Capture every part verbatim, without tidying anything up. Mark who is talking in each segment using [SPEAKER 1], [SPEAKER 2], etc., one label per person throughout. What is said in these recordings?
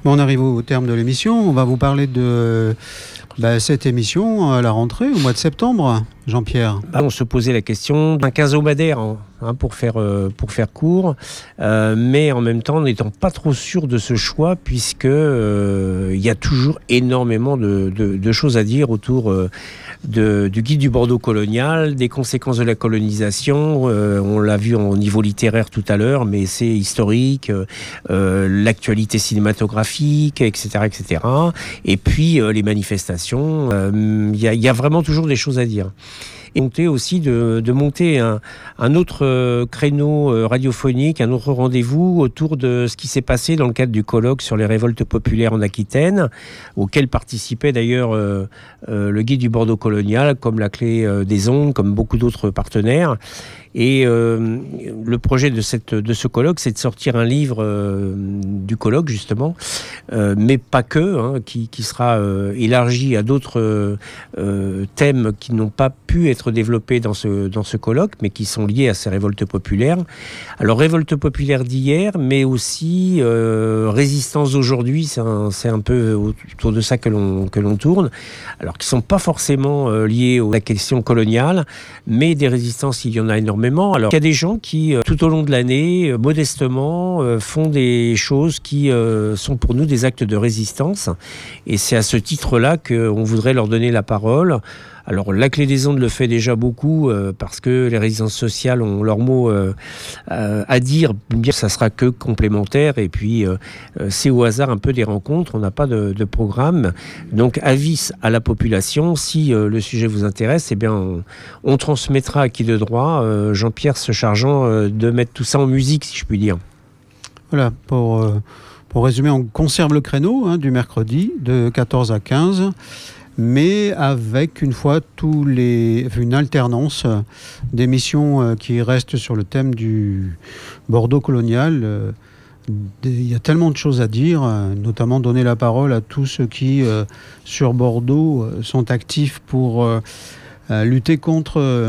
[SPEAKER 1] Bon, on arrive au terme de l'émission. On va vous parler de bah, cette émission à la rentrée, au mois de septembre, Jean-Pierre.
[SPEAKER 2] Bah, on se posait la question d'un quinzomadaire, hein, hein, pour, faire, euh, pour faire court, euh, mais en même temps n'étant pas trop sûr de ce choix, puisque euh, il y a toujours énormément de, de, de choses à dire autour euh, de, du guide du Bordeaux colonial, des conséquences de la colonisation. Euh, on l'a vu au niveau littéraire tout à l'heure, mais c'est historique, euh, l'actualité cinématographique, et cetera, et cetera. Et puis euh, les manifestations. Il euh, y, y a vraiment toujours des choses à dire. Et monter aussi de, de monter un, un autre euh, créneau euh, radiophonique, un autre rendez-vous autour de ce qui s'est passé dans le cadre du colloque sur les révoltes populaires en Aquitaine, auquel participait d'ailleurs euh, euh, le guide du Bordeaux colonial, comme la Clé euh, des Ondes, comme beaucoup d'autres partenaires. Et euh, le projet de, cette, de ce colloque, c'est de sortir un livre euh, du colloque, justement, euh, mais pas que, hein, qui, qui sera euh, élargi à d'autres euh, thèmes qui n'ont pas pu être développés dans ce, dans ce colloque, mais qui sont liés à ces révoltes populaires. Alors, révolte populaire d'hier, mais aussi euh, résistance d'aujourd'hui, c'est un, c'est un peu autour de ça que l'on, que l'on tourne. Alors, qui ne sont pas forcément euh, liés à la question coloniale, mais des résistances, il y en a énormément. Alors, il y a des gens qui, euh, tout au long de l'année, euh, modestement, euh, font des choses qui euh, sont pour nous des actes de résistance. Et c'est à ce titre-là qu'on voudrait leur donner la parole. Alors, la Clé des Ondes le fait déjà beaucoup euh, parce que les résistances sociales ont leur mot euh, euh, à dire. Bien, ça sera que complémentaire. Et puis, euh, c'est au hasard un peu des rencontres. On n'a pas de, de programme. Donc, avis à la population. Si euh, le sujet vous intéresse, eh bien, on, on transmettra à qui de droit. Euh, Jean-Pierre se chargeant euh, de mettre tout ça en musique, si je puis dire.
[SPEAKER 1] Voilà, pour, euh, pour résumer, on conserve le créneau hein, du mercredi de quatorze à quinze. Mais avec une fois tous les, une alternance d'émissions qui restent sur le thème du Bordeaux colonial. Il y a tellement de choses à dire, notamment donner la parole à tous ceux qui, sur Bordeaux, sont actifs pour lutter contre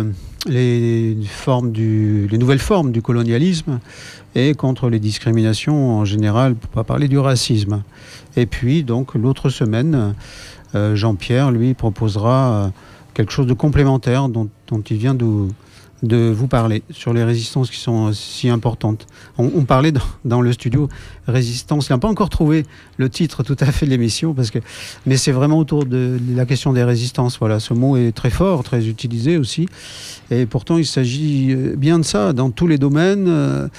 [SPEAKER 1] les, formes du, les nouvelles formes du colonialisme et contre les discriminations en général, pour ne pas parler du racisme. Et puis, donc, l'autre semaine, Euh, Jean-Pierre, lui, proposera euh, quelque chose de complémentaire dont, dont il vient de, de vous parler, sur les résistances qui sont euh, si importantes. On, on parlait dans, dans le studio résistance. Il n'a pas encore trouvé le titre tout à fait de l'émission, parce que, mais c'est vraiment autour de la question des résistances. Voilà, ce mot est très fort, très utilisé aussi. Et pourtant, il s'agit bien de ça, dans tous les domaines, euh,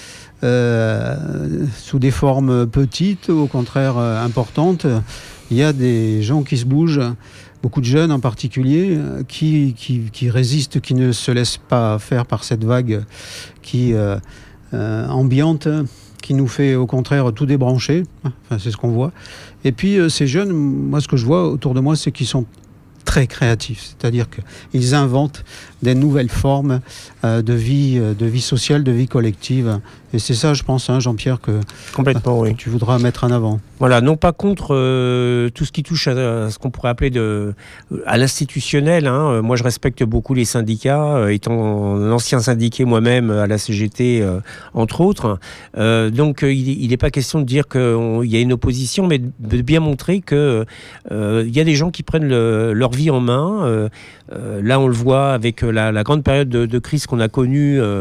[SPEAKER 1] euh, sous des formes petites, au contraire euh, importantes. Il y a des gens qui se bougent, beaucoup de jeunes en particulier, qui, qui, qui résistent, qui ne se laissent pas faire par cette vague qui euh, euh, ambiante, qui nous fait au contraire tout débrancher. Enfin, c'est ce qu'on voit. Et puis euh, ces jeunes, moi ce que je vois autour de moi, c'est qu'ils sont très créatifs, c'est-à-dire qu'ils inventent des nouvelles formes euh, de vie, de vie sociale, de vie collective. Et c'est ça, je pense, hein, Jean-Pierre, que,
[SPEAKER 2] Complètement,
[SPEAKER 1] que
[SPEAKER 2] oui.
[SPEAKER 1] tu voudras mettre en avant.
[SPEAKER 2] Voilà, non pas contre euh, tout ce qui touche à, à ce qu'on pourrait appeler de, à l'institutionnel. Hein. Moi, je respecte beaucoup les syndicats, euh, étant un ancien syndiqué moi-même à la C G T, euh, entre autres. Euh, donc, euh, il n'est pas question de dire qu'il y a une opposition, mais de bien montrer qu'il euh, y a des gens qui prennent le, leur vie en main. Euh, euh, là, on le voit avec la, la grande période de, de crise qu'on a connue euh,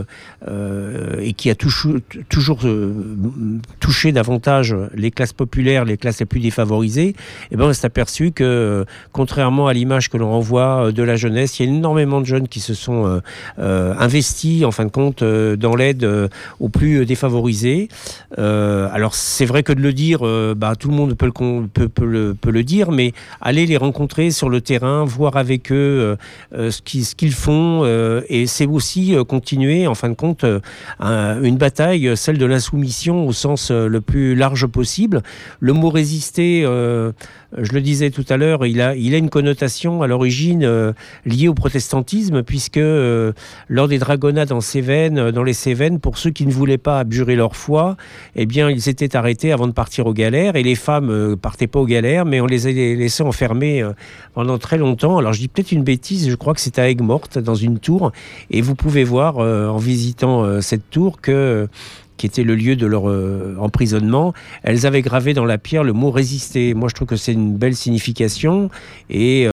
[SPEAKER 2] euh, et qui a touché, toujours euh, touché davantage les classes populaires, les classes les plus défavorisées. Et ben, on s'est aperçu que, euh, contrairement à l'image que l'on renvoie de la jeunesse, il y a énormément de jeunes qui se sont euh, euh, investis, en fin de compte, euh, dans l'aide euh, aux plus défavorisés. Euh, alors, c'est vrai que de le dire, euh, bah, tout le monde peut le, peut, peut, le, peut le dire, mais aller les rencontrer sur le terrain, voir avec eux euh, euh, ce, qui, ce qu'ils font, euh, et c'est aussi euh, continuer, en fin de compte, euh, un, une bataille, celle de l'insoumission au sens euh, le plus large possible. Le mot résister, euh, je le disais tout à l'heure, il a, il a une connotation à l'origine euh, liée au protestantisme, puisque euh, lors des dragonnades en Cévennes, dans les Cévennes, pour ceux qui ne voulaient pas abjurer leur foi, eh bien, ils étaient arrêtés avant de partir aux galères, et les femmes euh, partaient pas aux galères, mais on les a laissés enfermés euh, pendant très longtemps. Alors, je dis peut-être une bêtise, je crois que c'est à Aigues-Mortes, dans une tour, et vous pouvez voir, euh, en visitant euh, cette tour, que qui était le lieu de leur euh, emprisonnement, elles avaient gravé dans la pierre le mot résister. Moi, je trouve que c'est une belle signification et